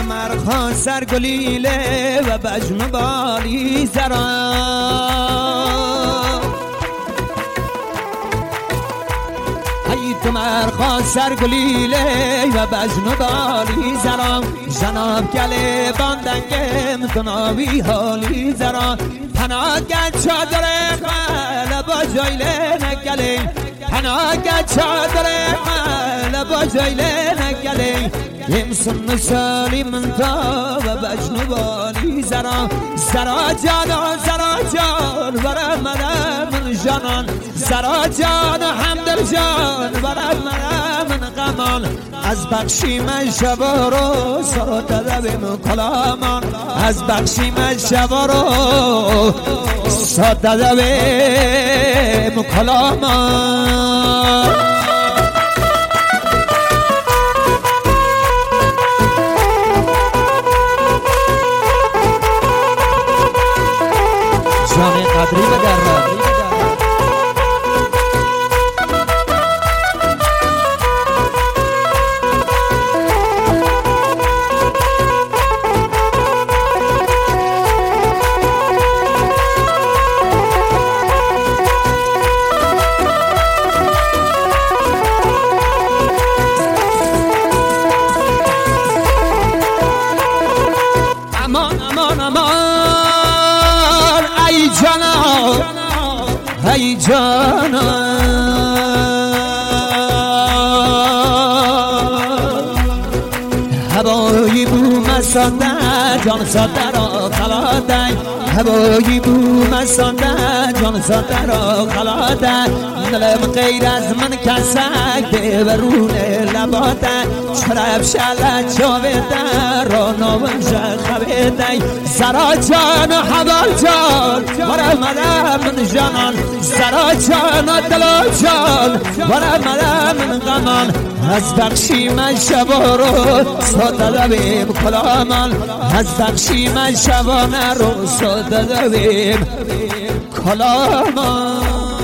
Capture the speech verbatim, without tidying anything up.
مرخان سرگلیله و بجم بالی زرا ای تو مرخان سرگلیله و بجم بالی زرا جناب گله باندنگم تناوی حالی زرا پناهگه چادر خل با جایله نگله پناهگه چادر خل با جایله نگله امسن سالی من تا و بجن بالی زرا زرا جانا زرا جان برا مرا من جانان زرا جان حمدل جان برا مرا من غمان از بخشی من شبا رو ساده دویم کلامان از بخشی من شبا رو ساده دویم کلامان جان قدری بدرم امان امان امان ای جانا ای جانا هوایی بو مسانده جان ساده را خلاده هوایی بو مسانده جان ساده را خلاده دلم غیر از من کسک ببرون لباده چرب شلت جاویده را نامنجه خبیده سرا جان حوال جان ورا مرا من جانان سرا جان دلا جان ورا مرا من غمان از بخشی من شبا رو ساده دویم کلامان از بخشی من شبانه رو ساده دویم کلامان